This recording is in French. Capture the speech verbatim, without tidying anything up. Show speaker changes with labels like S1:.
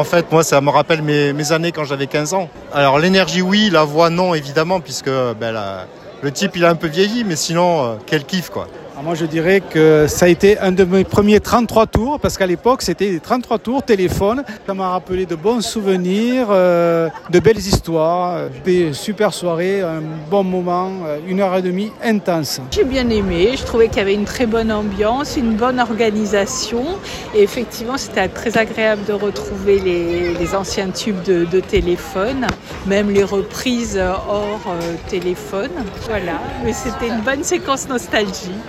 S1: En fait, moi, ça me rappelle mes, mes années quand j'avais quinze ans. Alors, l'énergie, oui, la voix, non, évidemment, puisque ben, la, le type, il a un peu vieilli, mais sinon, euh, quel kiff, quoi.
S2: Alors moi, je dirais que ça a été un de mes premiers trente-trois tours, parce qu'à l'époque, c'était des trente-trois tours téléphone. Ça m'a rappelé de bons souvenirs, euh, de belles histoires, des super soirées, un bon moment, une heure et demie intense.
S3: J'ai bien aimé, je trouvais qu'il y avait une très bonne ambiance, une bonne organisation. Et effectivement, c'était très agréable de retrouver les, les anciens tubes de, de téléphone, même les reprises hors euh, téléphone. Voilà, mais c'était une bonne séquence nostalgie.